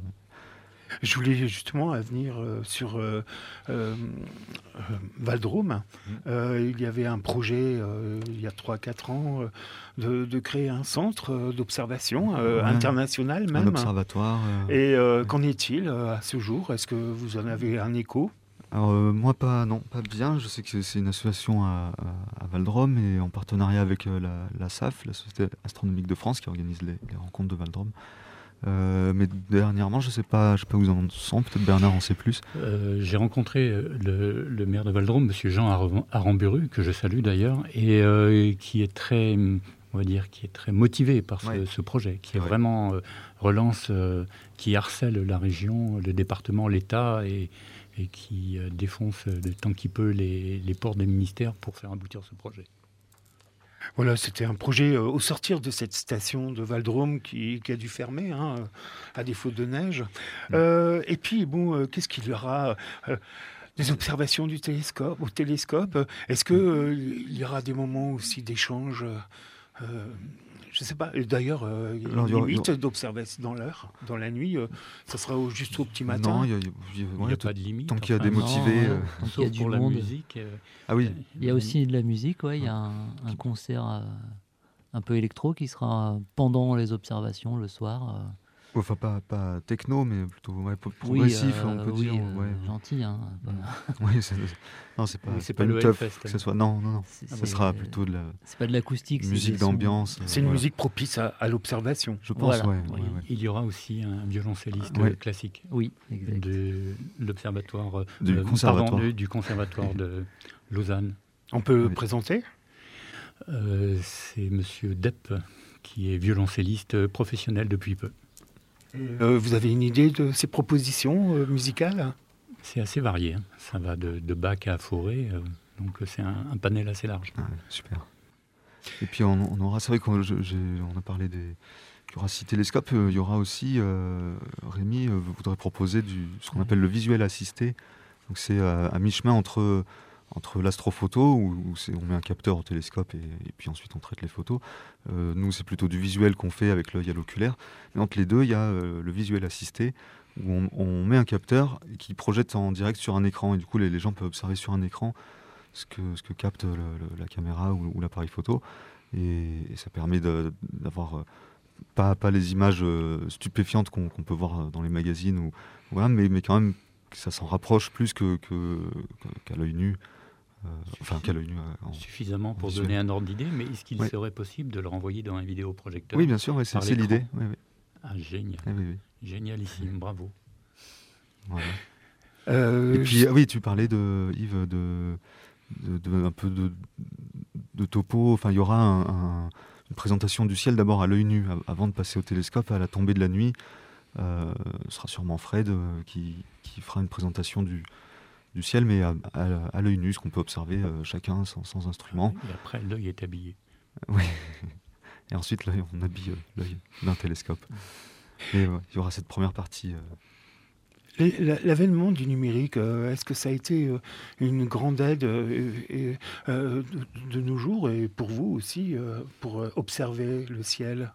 Je voulais justement à venir euh, sur euh, euh, euh, Val-de-Rome. Euh, il y avait un projet euh, il y a trois quatre ans euh, de, de créer un centre euh, d'observation euh, Ouais. international un même. observatoire. euh, Et euh, qu'en est-il euh, à ce jour? Est-ce que vous en avez un écho? Alors euh, moi pas non pas bien. Je sais que c'est- c'est une association à, à, à Val-de-Rome et en partenariat avec euh, la, la S A F, la Société Astronomique de France, qui organise les, les rencontres de Val-de-Rome. Euh, mais dernièrement, je sais pas, je sais pas où ils en sont. Peut-être Bernard en sait plus. Euh, j'ai rencontré euh, le, le maire de Val-de-Rome, M. Jean Aran- Aramburu, que je salue d'ailleurs, et euh, qui est très, on va dire, qui est très motivé par ce, Ouais. ce projet, qui est Ouais. vraiment euh, relance, euh, qui harcèle la région, le département, l'État, et, et qui euh, défonce de tant qu'il peut les, les portes des ministères pour faire aboutir ce projet. Voilà, c'était un projet euh, au sortir de cette station de Val-de-Rome qui, qui a dû fermer, hein, euh, à défaut de neige. Euh, et puis, bon, euh, qu'est-ce qu'il y aura euh, des observations du télescope, au télescope. Est-ce que euh, il y aura des moments aussi d'échange euh, je sais pas. Et d'ailleurs, euh, il y a Alors, une il y aura- limite d'observation dans l'heure, dans la nuit. euh, ça sera au, juste au petit matin. Non, il y a, il y a- Il n'y ouais, a pas de limite. tant qu'il y a enfin, des non, motivés. non, euh, tant qu'il y a Sauf du pour la monde. musique. euh, Ah oui. Il y a aussi de la musique, ouais. Il y a un, un concert euh, un peu électro qui sera pendant les observations le soir. euh. Enfin pas, pas techno, mais plutôt ouais, pro- Oui, progressif, euh, on peut oui, dire. euh, ouais. gentil. Hein, pas- Oui, c'est- non, c'est pas, Oui, c'est c'est pas pas une le teuf Hellfest. que ce soit. Non, non, non. c'est- Ça c'est- sera plutôt de la C'est pas de l'acoustique. c'est musique des sons. d'ambiance. euh, C'est une voilà. musique propice à, à l'observation. Je pense, Voilà. ouais, oui, ouais, ouais. Il y aura aussi un violoncelliste Ouais. euh, classique Oui, exact. de l'observatoire euh, Du euh, conservatoire. pardon, du, du conservatoire de Lausanne. On peut le Oui. présenter. Euh, c'est Monsieur Depp qui est violoncelliste professionnel depuis peu. Euh, vous avez une idée de ces propositions euh, musicales? C'est assez varié. hein. Ça va de, de Bach à Fauré, euh, donc euh, c'est un, un panel assez large. Ah, ouais, super. Et puis on, on aura, c'est vrai qu'on je- j'ai- on a parlé des, qu'il y aura six télescopes. euh, Il y aura aussi, euh, Rémi euh, voudrait proposer du, ce qu'on appelle le visuel assisté. Donc c'est euh, à mi-chemin entre entre l'astrophoto où, où c'est- on met un capteur au télescope et, et puis ensuite on traite les photos. Euh, nous c'est plutôt du visuel qu'on fait avec l'œil à l'oculaire. Et entre les deux il y a euh, le visuel assisté où on, on met un capteur qui projette en direct sur un écran et du coup les, les gens peuvent observer sur un écran ce que, ce que capte le- le- la caméra ou, ou l'appareil photo et, et ça permet de- d'avoir euh, pas, pas les images euh, stupéfiantes qu'on qu'on peut voir dans les magazines ou, voilà, mais, mais quand même que ça s'en rapproche plus que, que- que- qu'à l'œil nu. Euh, enfin, qu'à l'œil nu. euh, en- Suffisamment pour visuel. donner un ordre d'idée, mais est-ce qu'il Ouais. serait possible de le renvoyer dans un vidéoprojecteur? Oui, bien sûr, ouais, c'est par c'est l'écran. l'idée. Oui, oui. Ah, génial. Oui, oui, oui. Génialissime, bravo. Voilà. Euh, Et puis, ah oui, tu parlais de Yves de, de, de- un peu de, de topo. Enfin, il y aura un- un- une présentation du ciel d'abord à l'œil nu av- avant de passer au télescope à la tombée de la nuit. Euh, ce sera sûrement Fred euh, qui, qui fera une présentation du, du ciel, mais à, à- à l'œil nu, ce qu'on peut observer euh, chacun sans, sans instrument. Et après, l'œil est habillé. Oui. Et ensuite, l'œil, on habille euh, l'œil d'un télescope. Et ouais, il y aura cette première partie. euh, L'avènement du numérique, euh, est-ce que ça a été euh, une grande aide euh, et, euh, de, de nos jours et pour vous aussi, euh, pour euh, observer le ciel?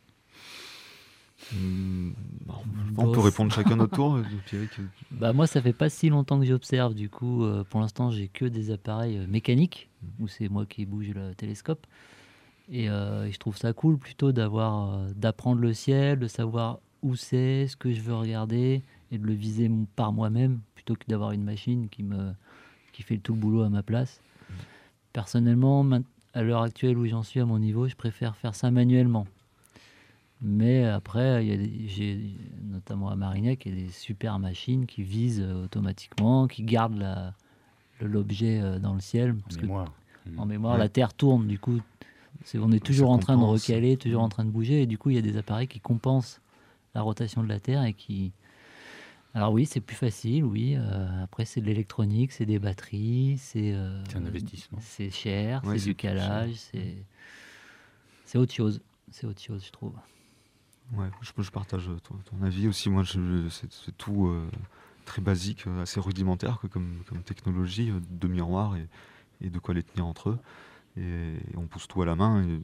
Mmh, on bon, peut répondre chacun notre tour. Pierrick. Bah moi, ça fait pas si longtemps que j'observe. Du coup, euh, pour l'instant, j'ai que des appareils euh, mécaniques mmh. où c'est moi qui bouge le télescope. Et, euh, et je trouve ça cool plutôt d'avoir, euh, d'apprendre le ciel, de savoir où c'est, ce que je veux regarder et de le viser par moi-même plutôt que d'avoir une machine qui me qui fait tout le boulot à ma place. Mmh. Personnellement, à l'heure actuelle où j'en suis à mon niveau, je préfère faire ça manuellement. Mais après, il y a des, j'ai, notamment à Marignac, il y a des super machines qui visent automatiquement, qui gardent la, l'objet dans le ciel. Parce en mémoire. Que, en mémoire, ouais. La Terre tourne, du coup, c'est, on est toujours ça en train compense. de recaler, toujours mmh. en train de bouger, et du coup, il y a des appareils qui compensent la rotation de la Terre et qui... Alors oui, c'est plus facile, oui. Euh, après, c'est de l'électronique, c'est des batteries, c'est... Euh, c'est un investissement. C'est cher, ouais, c'est, c'est du calage, c'est... c'est autre chose. C'est autre chose, je trouve. Ouais, je, je partage ton, ton avis aussi. Moi, je, c'est, c'est tout euh, très basique, assez rudimentaire que comme, comme technologie, euh, de miroirs et, et de quoi les tenir entre eux. Et, et on pousse tout à la main et,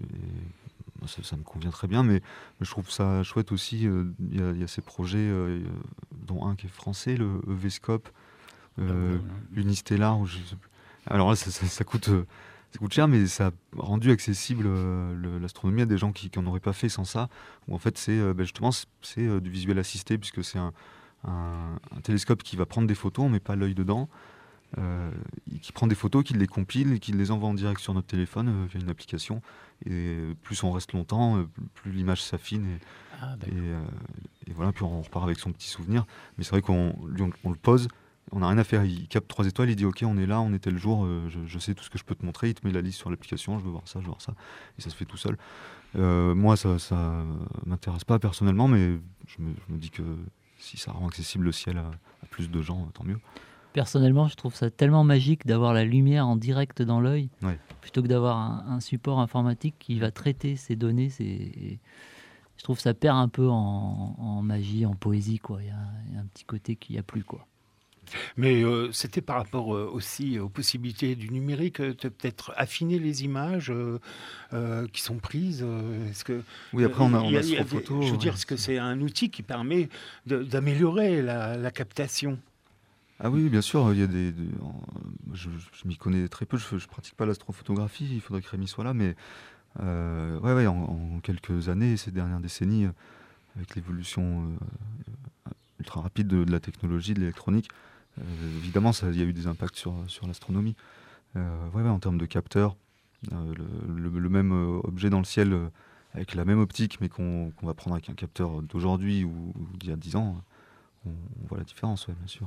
et ça, ça me convient très bien. Mais, mais je trouve ça chouette aussi. Il euh, y, y a ces projets, euh, dont un qui est français, le Evescope, euh, Unistellar. Où je, alors là, ça, ça, ça coûte. Euh, Ça coûte cher, mais ça a rendu accessible euh, le, l'astronomie à des gens qui n'en auraient pas fait sans ça. Où en fait, c'est euh, ben justement c'est, c'est euh, du visuel assisté, puisque c'est un, un, un télescope qui va prendre des photos, on ne met pas l'œil dedans, euh, qui prend des photos, qui les compile, et qui les envoie en direct sur notre téléphone euh, via une application. Et plus on reste longtemps, euh, plus l'image s'affine. Et, ah, et, euh, et voilà, puis on repart avec son petit souvenir. Mais c'est vrai qu'on lui, on, on le pose. On n'a rien à faire, il capte trois étoiles, il dit ok, on est là, on est tel jour, euh, je, je sais tout ce que je peux te montrer, il te met la liste sur l'application, je veux voir ça, je veux voir ça, et ça se fait tout seul. Euh, moi, ça ne m'intéresse pas personnellement, mais je me, je me dis que si ça rend accessible le ciel à, à plus de gens, tant mieux. Personnellement, je trouve ça tellement magique d'avoir la lumière en direct dans l'œil, ouais. plutôt que d'avoir un, un support informatique qui va traiter ces données. C'est... Je trouve que ça perd un peu en, en magie, en poésie, quoi. Il y a, il y a un petit côté qu'il n'y a plus, quoi. Mais euh, c'était par rapport euh, aussi aux possibilités du numérique, euh, de peut-être affiner les images euh, euh, qui sont prises. Euh, est-ce que, oui, après on a, euh, on a, a, a photo. Je veux ouais, dire, est-ce que c'est un outil qui permet de, d'améliorer la, la captation? Ah oui, bien sûr, il y a des, des je, je m'y connais très peu, je ne pratique pas l'astrophotographie, il faudrait que Rémi soit là, mais euh, ouais, ouais, en, en quelques années, ces dernières décennies, avec l'évolution euh, ultra rapide de, de la technologie, de l'électronique, Euh, évidemment, il y a eu des impacts sur, sur l'astronomie. Euh, ouais, ouais, en termes de capteurs, euh, le, le, le même euh, objet dans le ciel, euh, avec la même optique, mais qu'on, qu'on va prendre avec un capteur d'aujourd'hui ou, ou d'il y a dix ans, on, on voit la différence, ouais, bien sûr.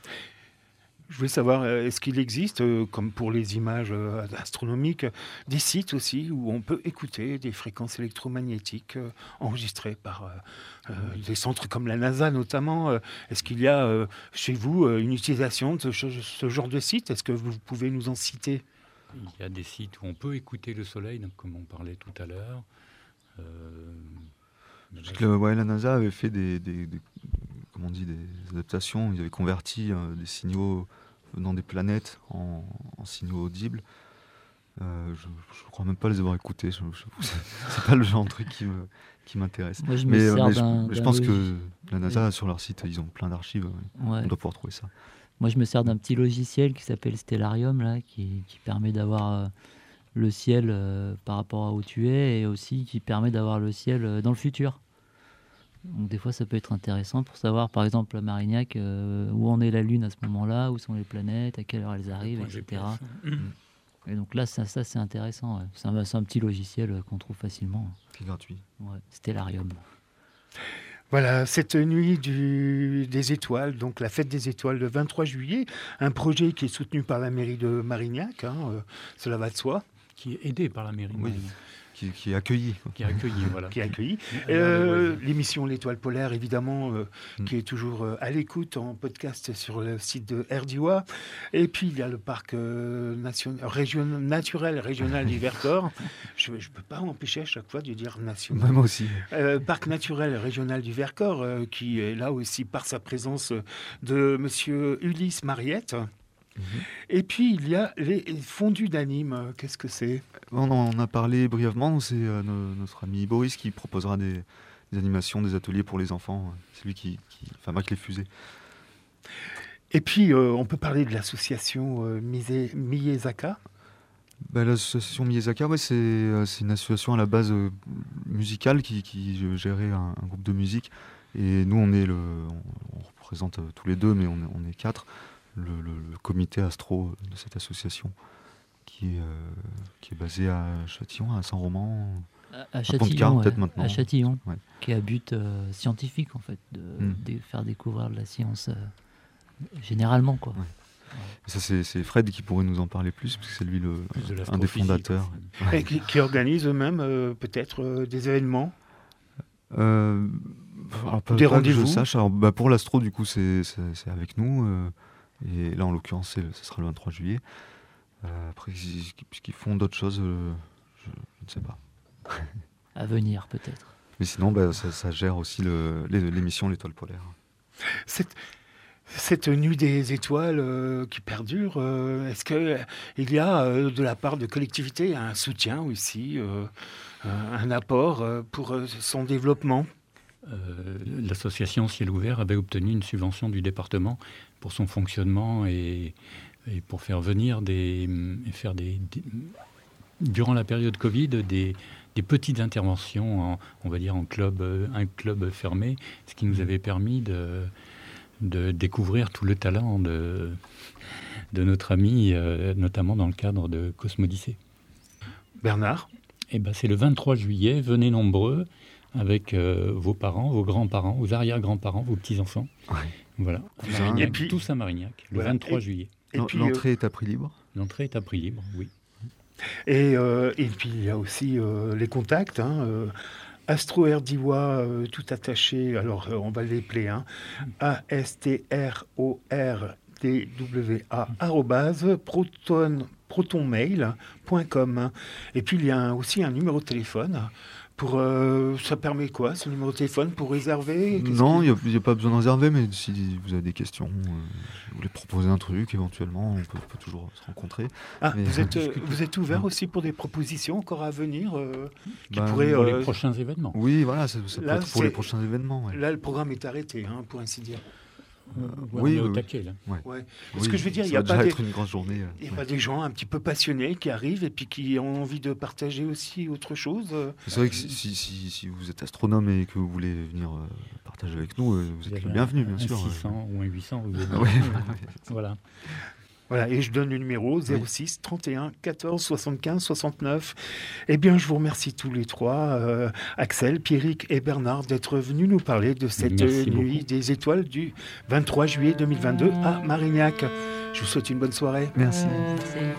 Je voulais savoir, est-ce qu'il existe, euh, comme pour les images euh, astronomiques, des sites aussi où on peut écouter des fréquences électromagnétiques euh, enregistrées par euh, euh, des centres comme la NASA notamment? euh, Est-ce qu'il y a euh, chez vous euh, une utilisation de ce, ce genre de site? Est-ce que vous pouvez nous en citer? Il y a des sites où on peut écouter le soleil, donc, comme on parlait tout à l'heure. Euh, Parce que, ouais, la NASA avait fait des, des, des, comment on dit, des adaptations. Ils avaient converti euh, des signaux venant des planètes en, en signaux audibles. Euh, je ne crois même pas les avoir écoutés. Je, je, c'est pas le genre de truc qui, me, qui m'intéresse. Moi, je me mais, sers mais, d'un, je, mais je d'un pense logis... que la NASA, oui. Sur leur site, ils ont plein d'archives. Ouais. On doit pouvoir trouver ça. Moi, je me sers d'un petit logiciel qui s'appelle Stellarium, là, qui, qui permet d'avoir euh, le ciel euh, par rapport à où tu es, et aussi qui permet d'avoir le ciel euh, dans le futur. Donc des fois, ça peut être intéressant pour savoir, par exemple, à Marignac, euh, où en est la Lune à ce moment-là, où sont les planètes, à quelle heure elles arrivent, et cetera. Et donc là, ça, ça c'est intéressant. Ouais. C'est, un, c'est un petit logiciel qu'on trouve facilement. C'est gratuit. Ouais, Stellarium. Voilà, cette nuit du, des étoiles, donc la fête des étoiles le vingt-trois juillet, un projet qui est soutenu par la mairie de Marignac, hein, euh, cela va de soi. Qui est aidé par la mairie de oui. Marignac. qui, qui est accueilli. Qui est accueilli, voilà. Qui est accueilli. Euh, l'émission L'Étoile polaire, évidemment, euh, mm. qui est toujours euh, à l'écoute en podcast sur le site de Erdiwa. Et puis, il y a le parc euh, nation... région... naturel régional du Vercors. Je ne peux pas m'empêcher à chaque fois de dire national. Moi aussi. Euh, parc naturel régional du Vercors, euh, qui est là aussi par sa présence de monsieur Ulysse Mariette. Mmh. Et puis, il y a les fondus d'anime. Qu'est-ce que c'est ? On en a parlé brièvement. C'est euh, no, notre ami Boris qui proposera des, des animations, des ateliers pour les enfants. C'est lui qui, qui fabrique les fusées. Et puis, euh, on peut parler de l'association euh, Mise- Miyezaka. Ben, l'association Miyezaka, ouais, c'est, euh, c'est une association à la base euh, musicale qui, qui gérait un, un groupe de musique. Et nous, on est le, on, on représente euh, tous les deux, mais on est, on est quatre. Le, le, le comité astro de cette association qui est, euh, qui est basé à Châtillon, à Saint-Roman, à, à Châtillon, ouais, peut-être maintenant. À Châtillon, ouais. Qui a but euh, scientifique en fait, de, mm. de faire découvrir de la science euh, généralement quoi. Ouais. Ça c'est, c'est Fred qui pourrait nous en parler plus parce que c'est lui le, de un des fondateurs. Et qui, qui organise eux-mêmes euh, peut-être euh, des événements. Euh, alors, pas, des pas rendez-vous. Que je sache. Alors, bah, pour l'astro du coup c'est, c'est, c'est avec nous. Euh, Et là, en l'occurrence, c'est, ce sera le vingt-trois juillet. Euh, après, puisqu'ils font d'autres choses, euh, je, je ne sais pas. À venir, peut-être. Mais sinon, bah, ça, ça gère aussi le, l'émission L'Étoile polaire. Cette, cette nuit des étoiles euh, qui perdure, euh, est-ce qu'il y a, euh, de la part de collectivités, un soutien aussi, euh, un apport euh, pour euh, son développement ? Euh, l'association Ciel Ouvert avait obtenu une subvention du département pour son fonctionnement et, et pour faire venir des, et faire des, des durant la période Covid des, des petites interventions en, on va dire en club, un club fermé, ce qui nous avait permis de, de découvrir tout le talent de, de notre ami, euh, notamment dans le cadre de Cosmodyssée. Bernard ? Eh ben, c'est le vingt-trois juillet, venez nombreux avec euh, vos parents, vos grands-parents, vos arrière-grands-parents, vos petits-enfants. Ouais. Voilà. Et puis, tous à Marignac, le voilà. vingt-trois juillet. Et puis, l'entrée euh... est à prix libre ? L'entrée est à prix libre, oui. Et, euh, et puis, il y a aussi euh, les contacts. Hein, euh, Astro Erdiwa, euh, tout attaché. Alors, euh, on va l'épeler. Hein, A S T R O R D W A, arrobase, proton, protonmail point com. Et puis, il y a aussi un numéro de téléphone. Pour, euh, ça permet quoi, ce numéro de téléphone, pour réserver ? Qu'est-ce Non, il n'y a, a pas besoin de réserver, mais si vous avez des questions, euh, vous voulez proposer un truc, éventuellement, on peut, on peut toujours se rencontrer. Ah, mais, vous, êtes, euh, vous êtes ouvert aussi pour des propositions encore à venir euh, qui bah, pourraient, Pour euh, les prochains événements. Oui, voilà, ça, ça là, peut être pour les prochains événements. Ouais. Là, le programme est arrêté, hein, pour ainsi dire. Euh, oui, on est oui, au taquet, là. Ouais. Ouais. Oui, ce que je veux dire, il n'y a pas des, une grosse journée. Euh, il y a ouais. pas des gens un petit peu passionnés qui arrivent et puis qui ont envie de partager aussi autre chose. C'est vrai que si, si, si, si vous êtes astronome et que vous voulez venir euh, partager avec nous, euh, vous êtes le bienvenu, bien un sûr. six cents ou un huit cents, vous êtes ouais, voilà. Voilà, et je donne le numéro zéro six trente et un quatorze soixante-quinze soixante-neuf. Eh bien, je vous remercie tous les trois, euh, Axel, Pierrick et Bernard, d'être venus nous parler de cette Merci nuit beaucoup. des étoiles du vingt-trois juillet deux mille vingt-deux à Marignac. Je vous souhaite une bonne soirée. Merci. Merci.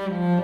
Thank you.